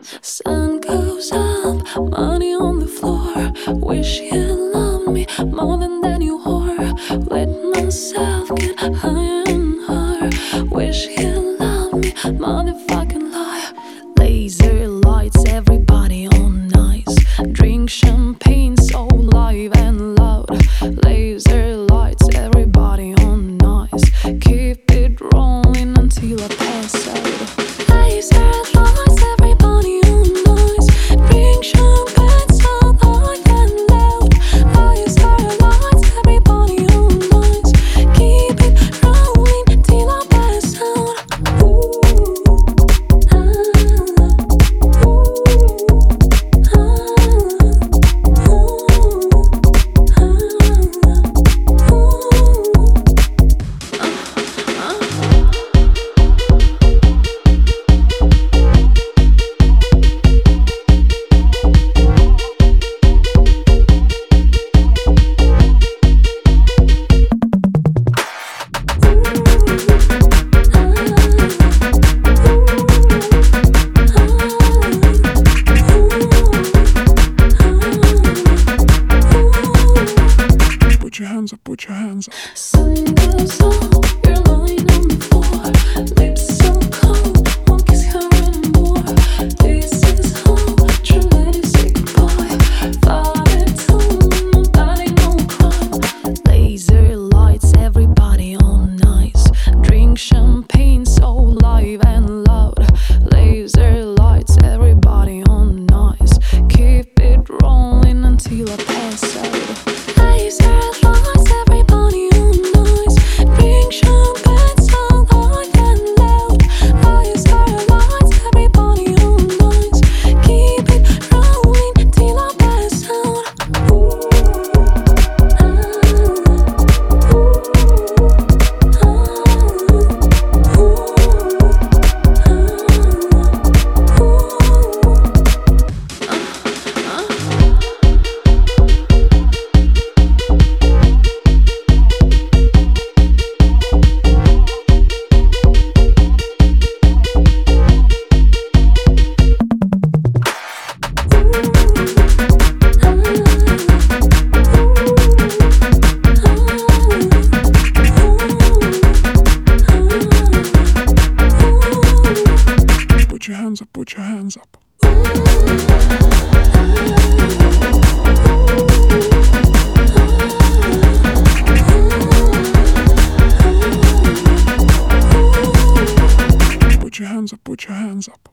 Sun goes up, money on the floor. Wish you loved me more than you whore. Let myself get higher and higher. Wish you loved me, motherfucking liar. Laser lights, everybody on nice. Drink champagne so live and loud. Laser lights, everybody on nice. Keep it rolling until I pass out. Laser lights, everybody on nice. Drink champagne so live and loud. Laser lights, everybody on nice. Keep it rolling till I pass out. Put your hands up, put your hands up. Sun goes up, you're lying on the floor. Lips so cold, won't kiss her anymore. This is home, true lady, say goodbye. Father told me nobody, no crime. Laser lights, everybody on nice. Drink champagne so live and loud. Laser lights, everybody on nice. Keep it rolling until I pass out. Laser lights, everybody on nice. Drink champagne so live and loud. Laser lights, everybody on nice. Keep it rolling till I pass out. Put your hands up, put your hands up. Put your hands up, put your hands up.